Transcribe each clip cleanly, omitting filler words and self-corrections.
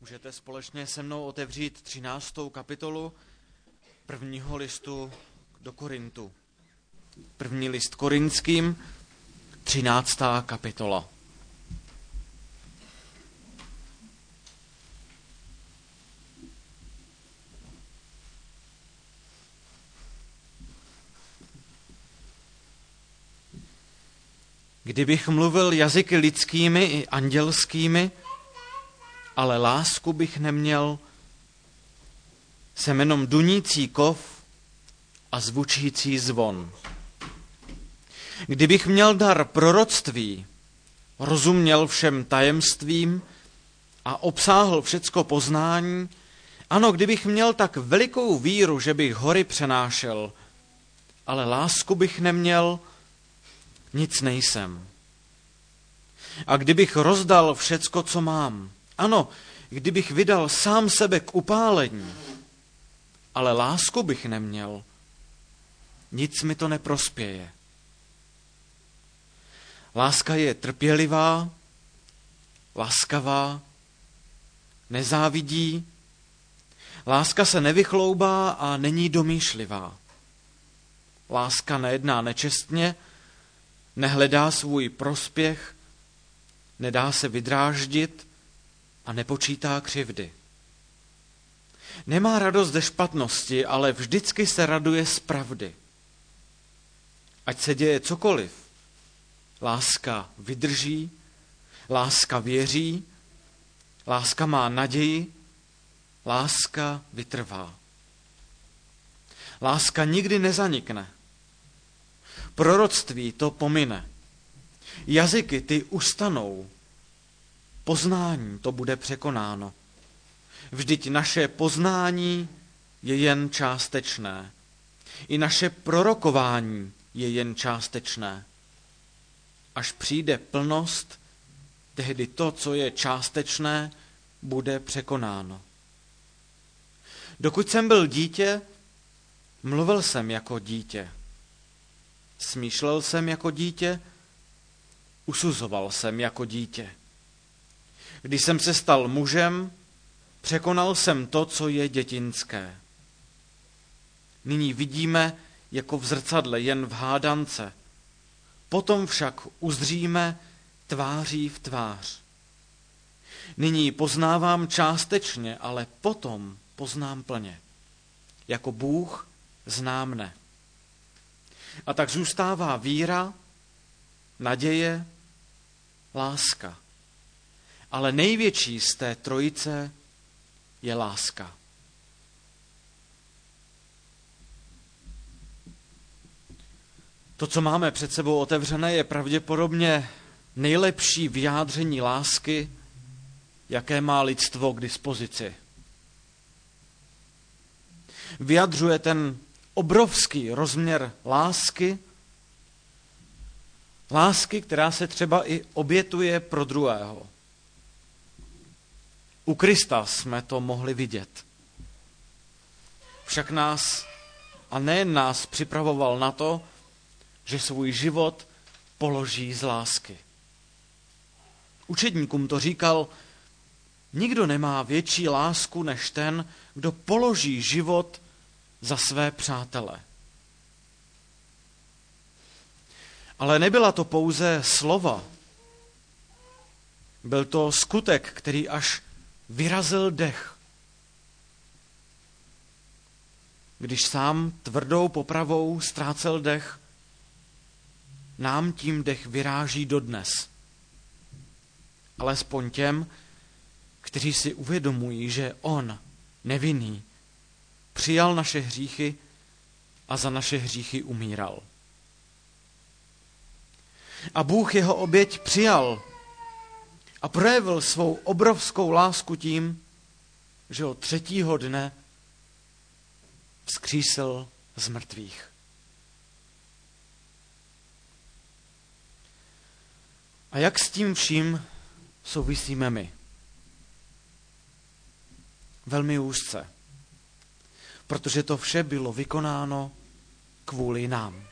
Můžete společně se mnou otevřít 13. kapitolu prvního listu do Korintu. První list Korinským, 13. kapitola. Kdybych mluvil jazyky lidskými i andělskými, ale lásku bych neměl, jsem jenom dunící kov a zvučící zvon. Kdybych měl dar proroctví, rozuměl všem tajemstvím a obsáhl všecko poznání, ano, kdybych měl tak velikou víru, že bych hory přenášel, ale lásku bych neměl, nic nejsem. A kdybych rozdal všecko, co mám, ano, kdybych vydal sám sebe k upálení, ale lásku bych neměl, nic mi to neprospěje. Láska je trpělivá, laskavá, nezávidí, láska se nevychloubá a není domýšlivá. Láska nejedná nečestně, nehledá svůj prospěch, nedá se vydráždit a nepočítá křivdy. Nemá radost ze špatnosti, ale vždycky se raduje z pravdy. Ať se děje cokoliv, láska vydrží, láska věří, láska má naději, láska vytrvá. Láska nikdy nezanikne. Proroctví to pomine. Jazyky ty ustanou. Poznání to bude překonáno. Vždyť naše poznání je jen částečné. I naše prorokování je jen částečné. Až přijde plnost, tehdy to, co je částečné, bude překonáno. Dokud jsem byl dítě, mluvil jsem jako dítě. Smýšlel jsem jako dítě, usuzoval jsem jako dítě. Když jsem se stal mužem, překonal jsem to, co je dětinské. Nyní vidíme jako v zrcadle, jen v hádance. Potom však uzříme tváří v tvář. Nyní poznávám částečně, ale potom poznám plně. Jako Bůh zná mne. A tak zůstává víra, naděje, láska. Ale největší z té trojice je láska. To, co máme před sebou otevřené, je pravděpodobně nejlepší vyjádření lásky, jaké má lidstvo k dispozici. Vyjadřuje ten obrovský rozměr lásky, která se třeba i obětuje pro druhého. U Krista jsme to mohli vidět. Však nás, a nejen nás, připravoval na to, že svůj život položí z lásky. Učedníkům to říkal, nikdo nemá větší lásku než ten, kdo položí život za své přátele. Ale nebyla to pouze slova. Byl to skutek, který až vyrazil dech. Když sám tvrdou popravou ztrácel dech, nám tím dech vyráží dodnes. Alespoň těm, kteří si uvědomují, že on, nevinný, přijal naše hříchy a za naše hříchy umíral. A Bůh jeho oběť přijal a projevil svou obrovskou lásku tím, že ho 3. dne vzkřísil z mrtvých. A jak s tím vším souvisíme my? Velmi úzce. Protože to vše bylo vykonáno kvůli nám.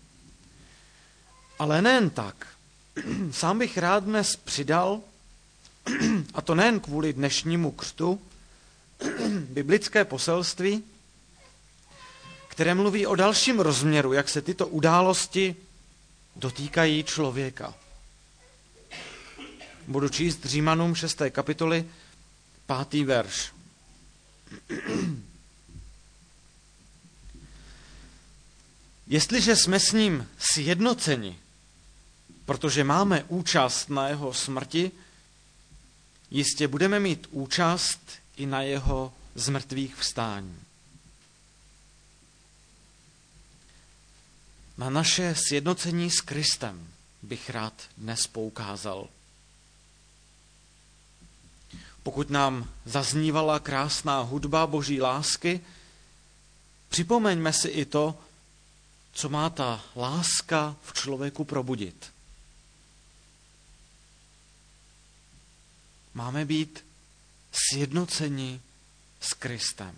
Ale nejen tak. Sám bych rád dnes přidal a to nejen kvůli dnešnímu křtu, biblické poselství, které mluví o dalším rozměru, jak se tyto události dotýkají člověka. Budu číst Římanům 6. kapitoly, 5. verš. Jestliže jsme s ním sjednoceni, protože máme účast na jeho smrti, jistě budeme mít účast i na jeho zmrtvých vstání. Na naše sjednocení s Kristem bych rád dnes poukázal. Pokud nám zaznívala krásná hudba Boží lásky, připomeňme si i to, co má ta láska v člověku probudit. Máme být sjednoceni s Kristem.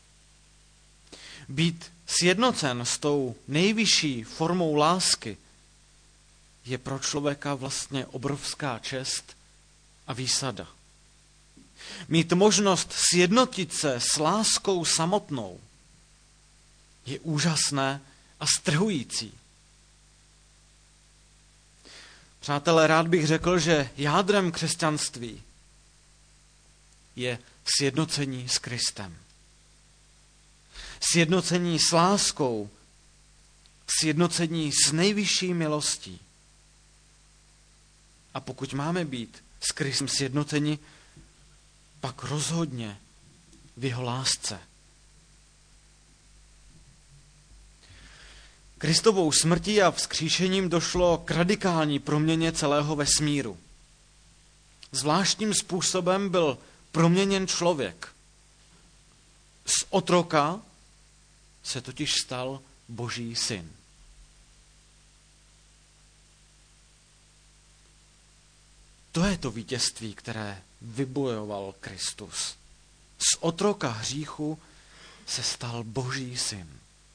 Být sjednocen s tou nejvyšší formou lásky je pro člověka vlastně obrovská čest a výsada. Mít možnost sjednotit se s láskou samotnou je úžasné a strhující. Přátelé, rád bych řekl, že jádrem křesťanství je sjednocení s Kristem. Sjednocení s láskou, sjednocení s nejvyšší milostí. A pokud máme být s Kristem sjednoceni, pak rozhodně v jeho lásce. Kristovou smrtí a vzkříšením došlo k radikální proměně celého vesmíru. Zvláštním způsobem byl proměněn člověk. Z otroka se totiž stal Boží syn. To je to vítězství, které vybojoval Kristus. Z otroka hříchu se stal Boží syn.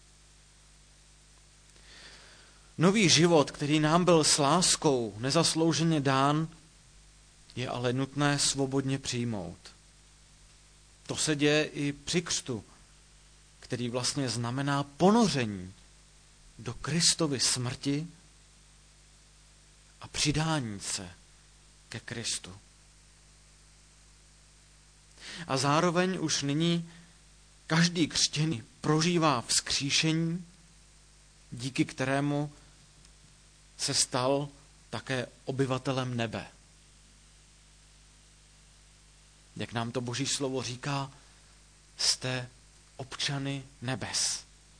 Nový život, který nám byl s láskou nezaslouženě dán, je ale nutné svobodně přijmout. To se děje i při křtu, který vlastně znamená ponoření do Kristovy smrti a přidání se ke Kristu. A zároveň už nyní každý křtěný prožívá vzkříšení, díky kterému se stal také obyvatelem nebe. Jak nám to Boží slovo říká, jste občany nebes.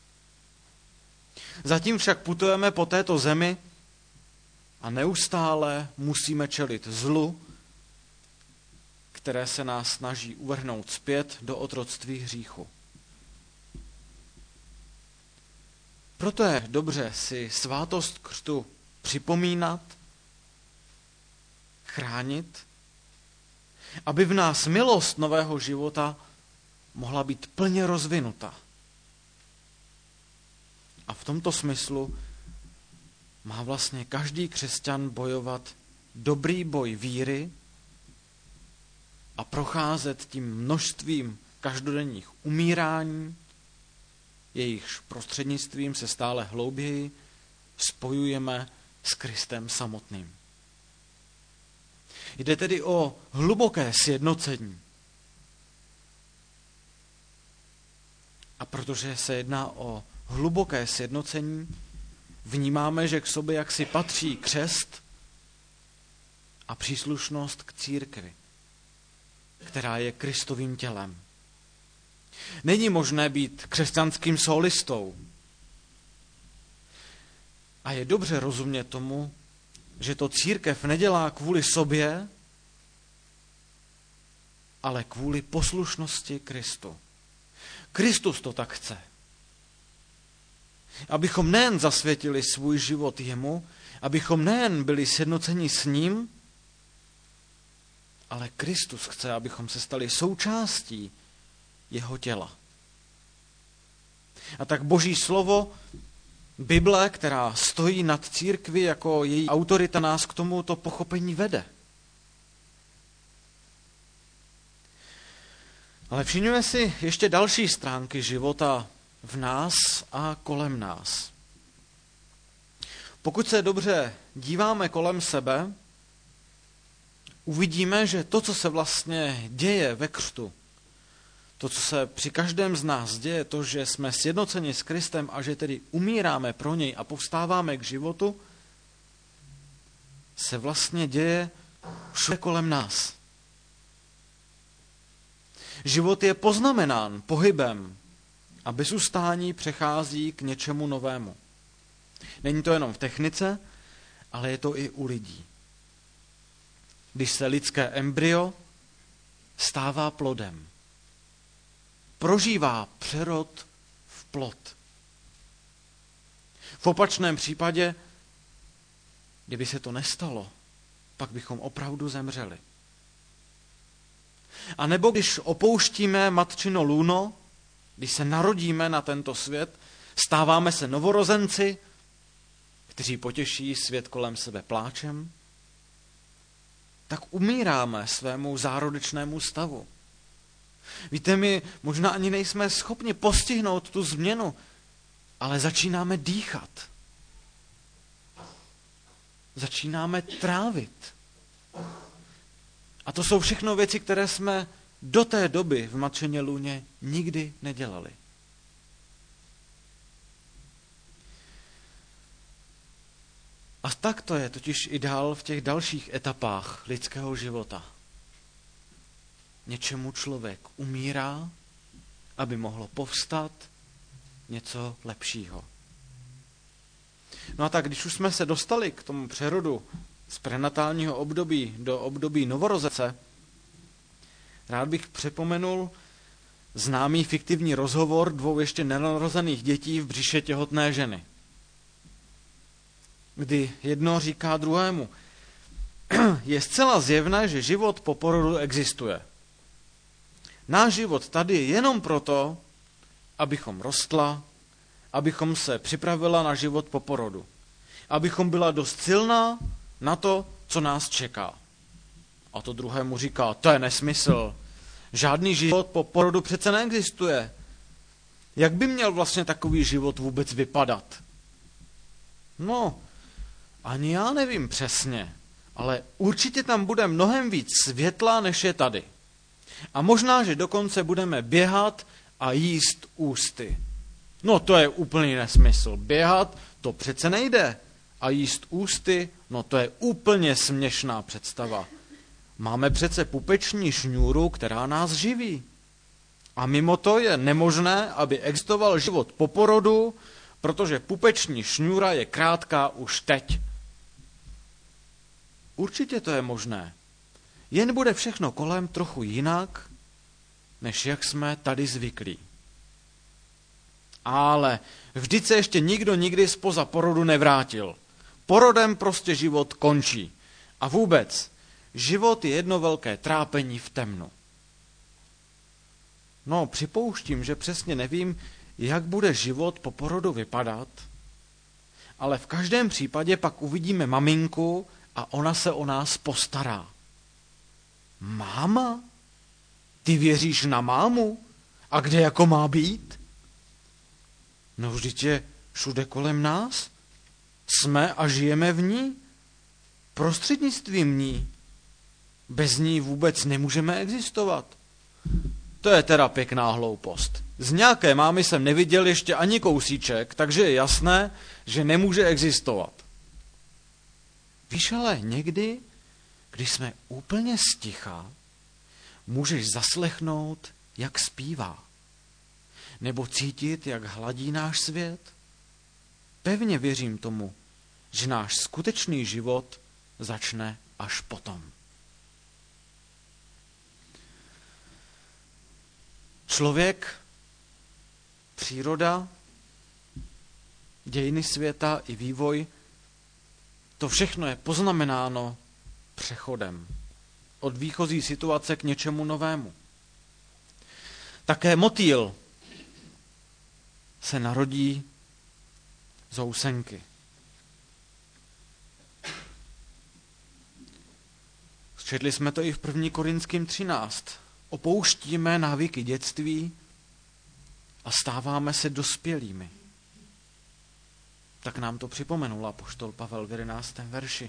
Zatím však putujeme po této zemi a neustále musíme čelit zlu, které se nás snaží uvrhnout zpět do otroctví hříchu. Proto je dobře si svátost křtu připomínat, chránit, aby v nás milost nového života mohla být plně rozvinuta. A v tomto smyslu má vlastně každý křesťan bojovat dobrý boj víry a procházet tím množstvím každodenních umírání, jejichž prostřednictvím se stále hlouběji spojujeme s Kristem samotným. Jde tedy o hluboké sjednocení. A protože se jedná o hluboké sjednocení, vnímáme, že k sobě jaksi patří křest a příslušnost k církvi, která je Kristovým tělem. Není možné být křesťanským solistou. A je dobře rozumět tomu, že to církev nedělá kvůli sobě, ale kvůli poslušnosti Kristu. Kristus to tak chce. Abychom nejen zasvětili svůj život jemu, abychom nejen byli sjednoceni s ním, ale Kristus chce, abychom se stali součástí jeho těla. A tak Boží slovo, Bible, která stojí nad církví jako její autorita, nás k tomuto pochopení vede. Ale všimněme si ještě další stránky života v nás a kolem nás. Pokud se dobře díváme kolem sebe, uvidíme, že to, co se vlastně děje ve křtu, to, co se při každém z nás děje, to, že jsme sjednoceni s Kristem a že tedy umíráme pro něj a povstáváme k životu, se vlastně děje všude kolem nás. Život je poznamenán pohybem a bez ustání přechází k něčemu novému. Není to jenom v technice, ale je to i u lidí. Když se lidské embryo stává plodem, prožívá přerod v plod. V opačném případě, kdyby se to nestalo, pak bychom opravdu zemřeli. A nebo když opouštíme matčino lůno, když se narodíme na tento svět, stáváme se novorozenci, kteří potěší svět kolem sebe pláčem, tak umíráme svému zárodečnému stavu. Víte, my možná ani nejsme schopni postihnout tu změnu, ale začínáme dýchat. Začínáme trávit. A to jsou všechno věci, které jsme do té doby v matčině lůně nikdy nedělali. A tak to je totiž i dál v těch dalších etapách lidského života. Něčemu člověk umírá, aby mohlo povstat něco lepšího. No a tak, když už jsme se dostali k tomu přerodu z prenatálního období do období novorozence, rád bych připomenul známý fiktivní rozhovor 2 ještě nenarozených dětí v břiše těhotné ženy. Kdy jedno říká druhému, je zcela zjevné, že život po porodu existuje. Náš život tady je jenom proto, abychom rostla, abychom se připravila na život po porodu. Abychom byla dost silná na to, co nás čeká. A to druhému říká, to je nesmysl. Žádný život po porodu přece neexistuje. Jak by měl vlastně takový život vůbec vypadat? No, ani já nevím přesně, ale určitě tam bude mnohem víc světla, než je tady. A možná, že dokonce budeme běhat a jíst ústy. No to je úplný nesmysl. Běhat, to přece nejde. A jíst ústy, no to je úplně směšná představa. Máme přece pupeční šňůru, která nás živí. A mimo to je nemožné, aby existoval život po porodu, protože pupeční šňůra je krátká už teď. Určitě to je možné. Jen bude všechno kolem trochu jinak, než jak jsme tady zvyklí. Ale vždyť se ještě nikdo nikdy zpoza porodu nevrátil. Porodem prostě život končí. A vůbec, život je jedno velké trápení v temnu. No, připouštím, že přesně nevím, jak bude život po porodu vypadat, ale v každém případě pak uvidíme maminku a ona se o nás postará. Máma? Ty věříš na mámu? A kde jako má být? No vždyť je všude kolem nás. Jsme a žijeme v ní. Prostřednictvím ní. Bez ní vůbec nemůžeme existovat. To je teda pěkná hloupost. Z nějaké mámy jsem neviděl ještě ani kousíček, takže je jasné, že nemůže existovat. Víš, ale někdy, když jsme úplně sticha, můžeš zaslechnout, jak zpívá. Nebo cítit, jak hladí náš svět. Pevně věřím tomu, že náš skutečný život začne až potom. Člověk, příroda, dějiny světa i vývoj, to všechno je poznamenáno přechodem od výchozí situace k něčemu novému. Také motýl se narodí z housenky. Četli jsme to i v 1. Korinským 13. opouštíme návyky dětství a stáváme se dospělými. Tak nám to připomenul apoštol Pavel v 11. verši.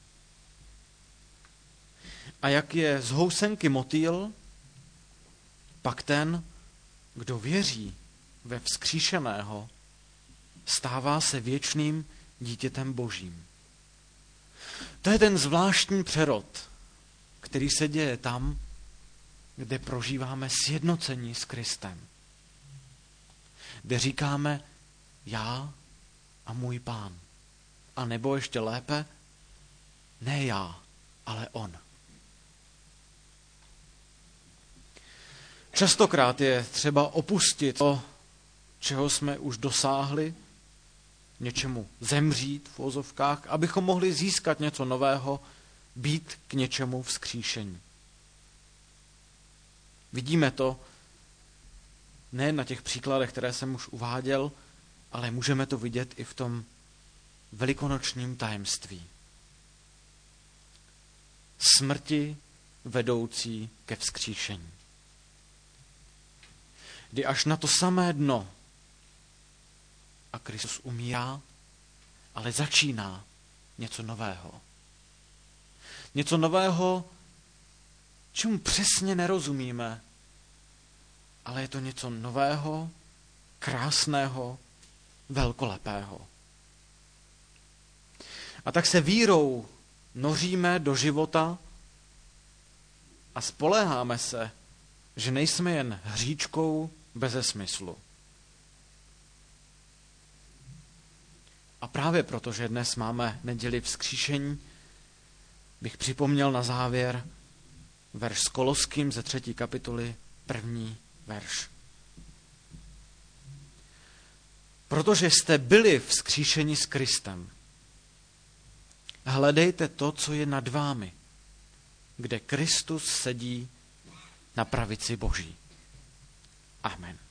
A jak je z housenky motýl, pak ten, kdo věří ve vzkříšeného, stává se věčným dítětem Božím. To je ten zvláštní přerod, který se děje tam, kde prožíváme sjednocení s Kristem. Kde říkáme já a můj Pán. A nebo ještě lépe, ne já, ale on. Častokrát je třeba opustit to, čeho jsme už dosáhli, něčemu zemřít v uvozovkách, abychom mohli získat něco nového, být k něčemu vzkříšení. Vidíme to ne na těch příkladech, které jsem už uváděl, ale můžeme to vidět i v tom velikonočním tajemství. Smrti vedoucí ke vzkříšení. Kdy až na to samé dno a Kristus umírá, ale začíná něco nového. Něco nového, čemu přesně nerozumíme, ale je to něco nového, krásného, velkolepého. A tak se vírou noříme do života a spoléháme se, že nejsme jen hříčkou beze smyslu. A právě proto, že dnes máme neděli vzkříšení, bych připomněl na závěr verš z Koloským ze 3. kapitoly, 1. verš. Protože jste byli vzkříšeni s Kristem, hledejte to, co je nad vámi, kde Kristus sedí na pravici Boží. Amen.